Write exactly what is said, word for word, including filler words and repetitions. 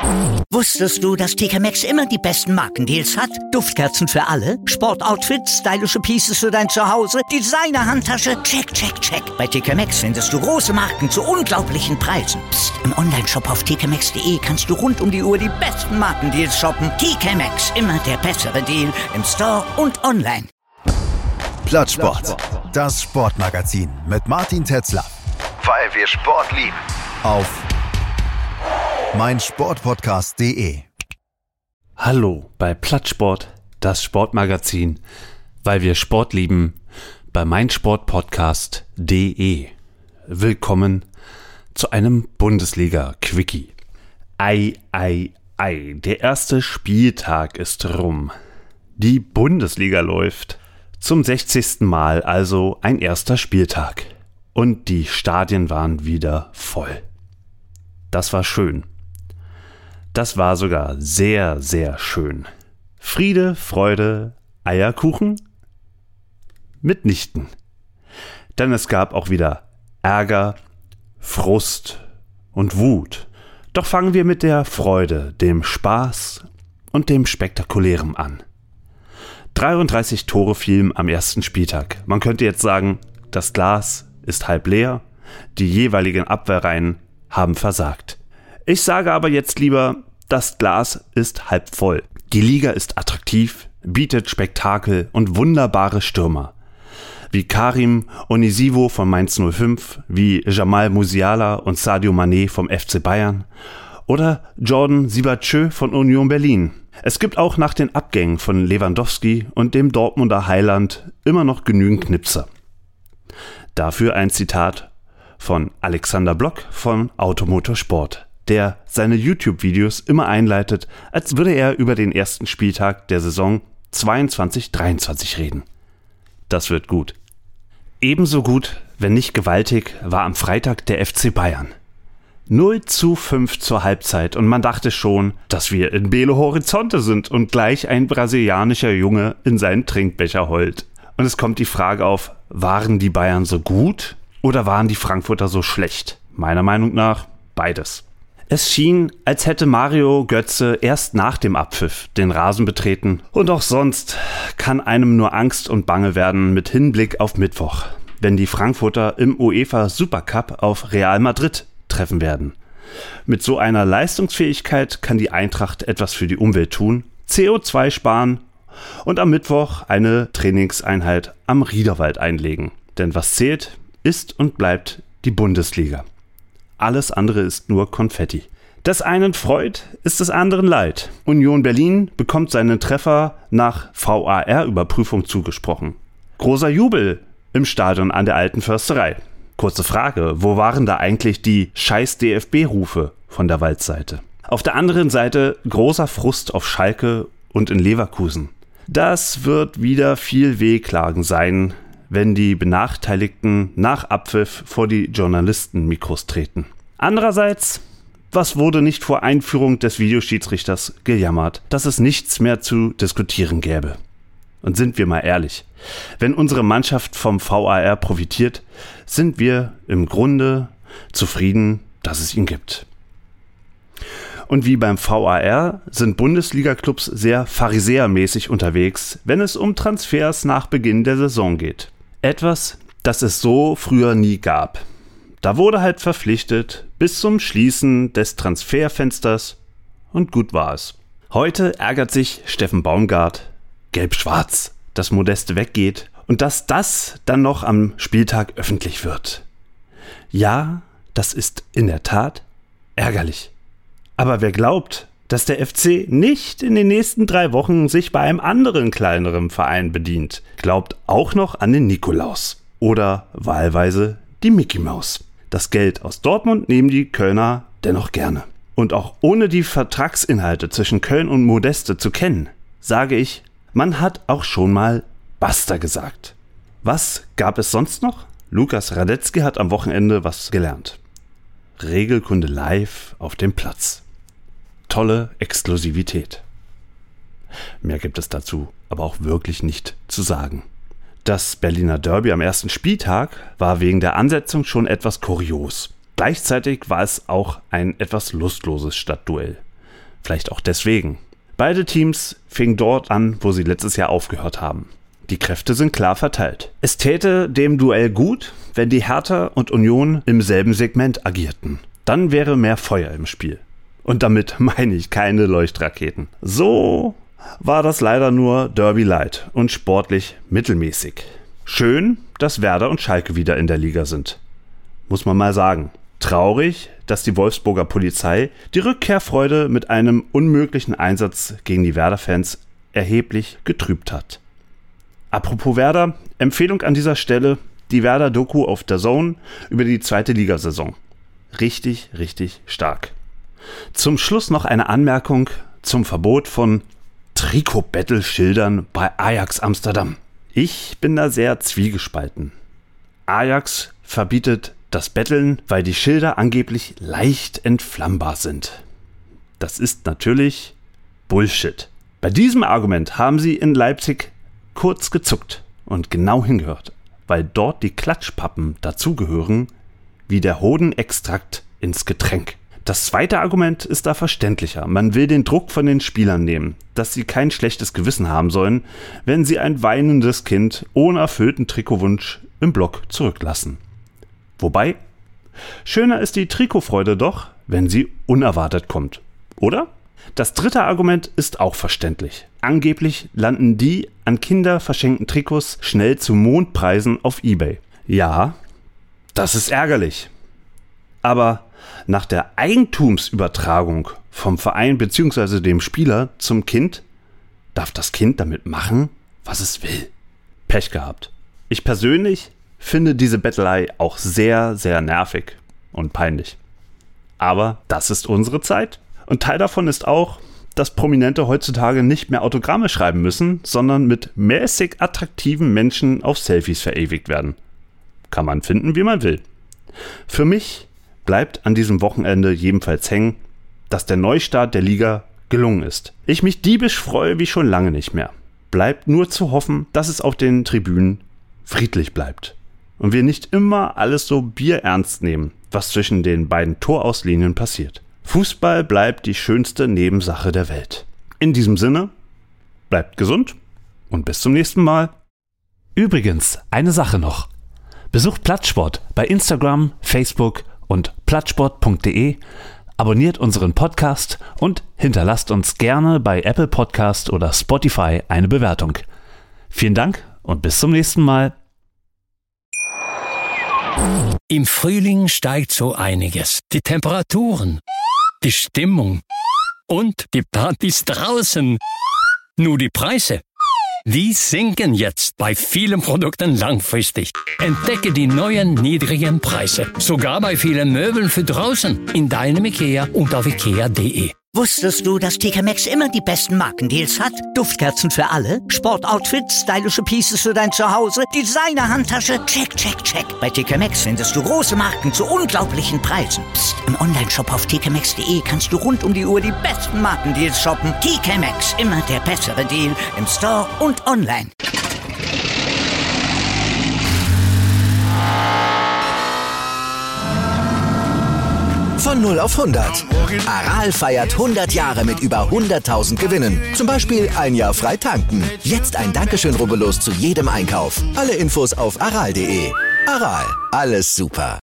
Wusstest du, dass T K Maxx immer die besten Markendeals hat? Duftkerzen für alle, Sportoutfits, stylische Pieces für dein Zuhause, Designer-Handtasche, check, check, check. Bei T K Maxx findest du große Marken zu unglaublichen Preisen. Psst. Im Onlineshop auf t k maxx punkt d e kannst du rund um die Uhr die besten Markendeals shoppen. T K Maxx, immer der bessere Deal im Store und online. Plattsport, das Sportmagazin mit Martin Tetzler. Weil wir Sport lieben. Auf meinsportpodcast punkt de. Hallo bei Plattsport, das Sportmagazin, weil wir Sport lieben, bei meinsportpodcast punkt de. Willkommen zu einem Bundesliga-Quickie. Ei, ei, ei, der erste Spieltag ist rum. Die Bundesliga läuft. Zum sechzigsten Mal also ein erster Spieltag. Und die Stadien waren wieder voll. Das war schön. Das war sogar sehr, sehr schön. Friede, Freude, Eierkuchen? Mitnichten. Denn es gab auch wieder Ärger, Frust und Wut. Doch fangen wir mit der Freude, dem Spaß und dem Spektakulären an. dreiunddreißig Tore fielen am ersten Spieltag. Man könnte jetzt sagen, das Glas ist halb leer, die jeweiligen Abwehrreihen haben versagt. Ich sage aber jetzt lieber, das Glas ist halb voll. Die Liga ist attraktiv, bietet Spektakel und wunderbare Stürmer. Wie Karim Onisivo von Mainz null fünf, wie Jamal Musiala und Sadio Mané vom F C Bayern oder Jordan Sibachö von Union Berlin. Es gibt auch nach den Abgängen von Lewandowski und dem Dortmunder Haaland immer noch genügend Knipser. Dafür ein Zitat von Alexander Block von Automotorsport, der seine YouTube-Videos immer einleitet, als würde er über den ersten Spieltag der Saison zweiundzwanzig dreiundzwanzig reden. Das wird gut. Ebenso gut, wenn nicht gewaltig, war am Freitag der F C Bayern. null zu fünf zur Halbzeit und man dachte schon, dass wir in Belo Horizonte sind und gleich ein brasilianischer Junge in seinen Trinkbecher heult. Und es kommt die Frage auf, waren die Bayern so gut oder waren die Frankfurter so schlecht? Meiner Meinung nach beides. Es schien, als hätte Mario Götze erst nach dem Abpfiff den Rasen betreten. Und auch sonst kann einem nur Angst und Bange werden mit Hinblick auf Mittwoch, wenn die Frankfurter im UEFA Supercup auf Real Madrid treffen werden. Mit so einer Leistungsfähigkeit kann die Eintracht etwas für die Umwelt tun, C O zwei sparen und am Mittwoch eine Trainingseinheit am Riederwald einlegen. Denn was zählt, ist und bleibt die Bundesliga. Alles andere ist nur Konfetti. Des einen Freud ist des anderen Leid. Union Berlin bekommt seinen Treffer nach V A R-Überprüfung zugesprochen. Großer Jubel im Stadion an der Alten Försterei. Kurze Frage, wo waren da eigentlich die scheiß D F B-Rufe von der Waldseite? Auf der anderen Seite großer Frust auf Schalke und in Leverkusen. Das wird wieder viel Wehklagen sein, wenn die Benachteiligten nach Abpfiff vor die Journalistenmikros treten. Andererseits, was wurde nicht vor Einführung des Videoschiedsrichters gejammert, dass es nichts mehr zu diskutieren gäbe? Und sind wir mal ehrlich, wenn unsere Mannschaft vom V A R profitiert, sind wir im Grunde zufrieden, dass es ihn gibt. Und wie beim V A R sind Bundesliga-Clubs sehr pharisäermäßig unterwegs, wenn es um Transfers nach Beginn der Saison geht. Etwas, das es so früher nie gab. Da wurde halt verpflichtet bis zum Schließen des Transferfensters und gut war es. Heute ärgert sich Steffen Baumgart, gelb-schwarz, dass Modeste weggeht und dass das dann noch am Spieltag öffentlich wird. Ja, das ist in der Tat ärgerlich. Aber wer glaubt, dass der F C nicht in den nächsten drei Wochen sich bei einem anderen kleineren Verein bedient, glaubt auch noch an den Nikolaus oder wahlweise die Mickey Maus. Das Geld aus Dortmund nehmen die Kölner dennoch gerne. Und auch ohne die Vertragsinhalte zwischen Köln und Modeste zu kennen, sage ich, man hat auch schon mal Basta gesagt. Was gab es sonst noch? Lukas Radetzky hat am Wochenende was gelernt. Regelkunde live auf dem Platz. Tolle Exklusivität. Mehr gibt es dazu aber auch wirklich nicht zu sagen. Das Berliner Derby am ersten Spieltag war wegen der Ansetzung schon etwas kurios. Gleichzeitig war es auch ein etwas lustloses Stadtduell. Vielleicht auch deswegen. Beide Teams fingen dort an, wo sie letztes Jahr aufgehört haben. Die Kräfte sind klar verteilt. Es täte dem Duell gut, wenn die Hertha und Union im selben Segment agierten. Dann wäre mehr Feuer im Spiel. Und damit meine ich keine Leuchtraketen. So war das leider nur Derby Light und sportlich mittelmäßig. Schön, dass Werder und Schalke wieder in der Liga sind. Muss man mal sagen. Traurig, dass die Wolfsburger Polizei die Rückkehrfreude mit einem unmöglichen Einsatz gegen die Werder-Fans erheblich getrübt hat. Apropos Werder, Empfehlung an dieser Stelle, die Werder-Doku auf D A Z N über die zweite Ligasaison. Richtig, richtig stark. Zum Schluss noch eine Anmerkung zum Verbot von Trikot-Battle-Schildern bei Ajax Amsterdam. Ich bin da sehr zwiegespalten. Ajax verbietet das Betteln, weil die Schilder angeblich leicht entflammbar sind. Das ist natürlich Bullshit. Bei diesem Argument haben sie in Leipzig kurz gezuckt und genau hingehört, weil dort die Klatschpappen dazugehören, wie der Hodenextrakt ins Getränk. Das zweite Argument ist da verständlicher. Man will den Druck von den Spielern nehmen, dass sie kein schlechtes Gewissen haben sollen, wenn sie ein weinendes Kind ohne erfüllten Trikotwunsch im Block zurücklassen. Wobei, schöner ist die Trikotfreude doch, wenn sie unerwartet kommt. Oder? Das dritte Argument ist auch verständlich. Angeblich landen die an Kinder verschenkten Trikots schnell zu Mondpreisen auf eBay. Ja, das ist ärgerlich. Aber nach der Eigentumsübertragung vom Verein bzw. dem Spieler zum Kind darf das Kind damit machen, was es will. Pech gehabt. Ich persönlich finde diese Bettelei auch sehr, sehr nervig und peinlich. Aber das ist unsere Zeit. Und Teil davon ist auch, dass Prominente heutzutage nicht mehr Autogramme schreiben müssen, sondern mit mäßig attraktiven Menschen auf Selfies verewigt werden. Kann man finden, wie man will. Für mich bleibt an diesem Wochenende jedenfalls hängen, dass der Neustart der Liga gelungen ist. Ich mich diebisch freue wie schon lange nicht mehr. Bleibt nur zu hoffen, dass es auf den Tribünen friedlich bleibt. Und wir nicht immer alles so bierernst nehmen, was zwischen den beiden Torauslinien passiert. Fußball bleibt die schönste Nebensache der Welt. In diesem Sinne, bleibt gesund und bis zum nächsten Mal. Übrigens, eine Sache noch. Besucht Plattsport bei Instagram, Facebook und plattsport punkt de, abonniert unseren Podcast und hinterlasst uns gerne bei Apple Podcast oder Spotify eine Bewertung. Vielen Dank und bis zum nächsten Mal. Im Frühling steigt so einiges. Die Temperaturen, die Stimmung und die Partys draußen. Nur die Preise, die sinken jetzt bei vielen Produkten langfristig. Entdecke die neuen niedrigen Preise, sogar bei vielen Möbeln für draußen, in deinem IKEA und auf ikea punkt de. Wusstest du, dass T K Maxx immer die besten Markendeals hat? Duftkerzen für alle, Sportoutfits, stylische Pieces für dein Zuhause, Designer-Handtasche, check, check, check. Bei T K Maxx findest du große Marken zu unglaublichen Preisen. Psst. Im Onlineshop auf t k maxx punkt de kannst du rund um die Uhr die besten Markendeals shoppen. T K Maxx, immer der bessere Deal im Store und online. Von null auf hundert. Aral feiert hundert Jahre mit über hunderttausend Gewinnen. Zum Beispiel ein Jahr frei tanken. Jetzt ein Dankeschön, rubbellos zu jedem Einkauf. Alle Infos auf aral punkt de. Aral, alles super.